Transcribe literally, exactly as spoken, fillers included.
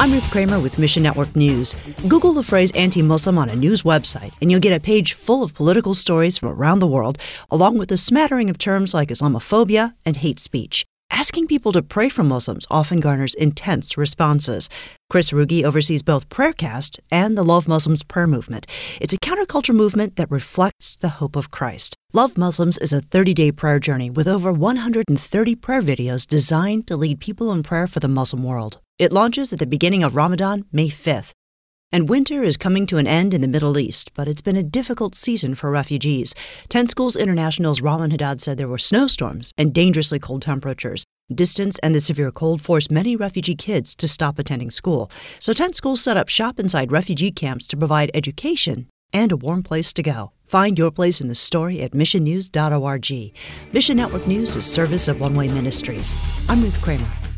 I'm Ruth Kramer with Mission Network News. Google the phrase anti-Muslim on a news website, and you'll get a page full of political stories from around the world, along with a smattering of terms like Islamophobia and hate speech. Asking people to pray for Muslims often garners intense responses. Chris Ruge oversees both Prayercast and the Love Muslims prayer movement. It's a counterculture movement that reflects the hope of Christ. Love Muslims is a thirty-day prayer journey with over one hundred thirty prayer videos designed to lead people in prayer for the Muslim world. It launches at the beginning of Ramadan, May fifth. And winter is coming to an end in the Middle East, but it's been a difficult season for refugees. Ten Schools International's Rahman Haddad said there were snowstorms and dangerously cold temperatures. Distance and the severe cold forced many refugee kids to stop attending school. So Ten Schools set up shop inside refugee camps to provide education and a warm place to go. Find your place in the story at mission news dot org. Mission Network News is service of One Way Ministries. I'm Ruth Kramer.